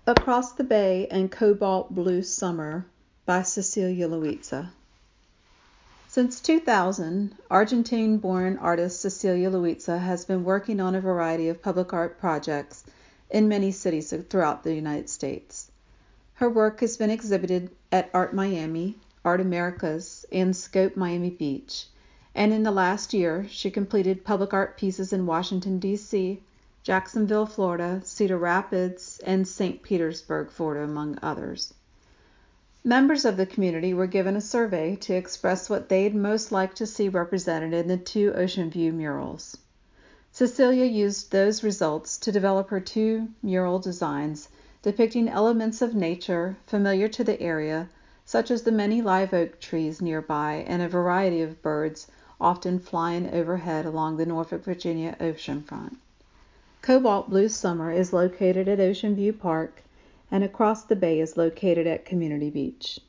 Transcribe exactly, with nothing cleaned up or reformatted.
Across the Bay and Cobalt Blue Summer by Cecilia Luizza. Since two thousand, Argentine-born artist Cecilia Luizza has been working on a variety of public art projects in many cities throughout the United States. Her work has been exhibited at Art Miami, Art Americas, and Scope Miami Beach, and in the last year she completed public art pieces in Washington, D C, Jacksonville, Florida, Cedar Rapids, and Saint Petersburg, Florida, among others. Members of the community were given a survey to express what they'd most like to see represented in the two Ocean View murals. Cecilia used those results to develop her two mural designs depicting elements of nature familiar to the area, such as the many live oak trees nearby and a variety of birds often flying overhead along the Norfolk, Virginia oceanfront. Cobalt Blue Summer is located at Ocean View Park, and Across the Bay is located at Community Beach.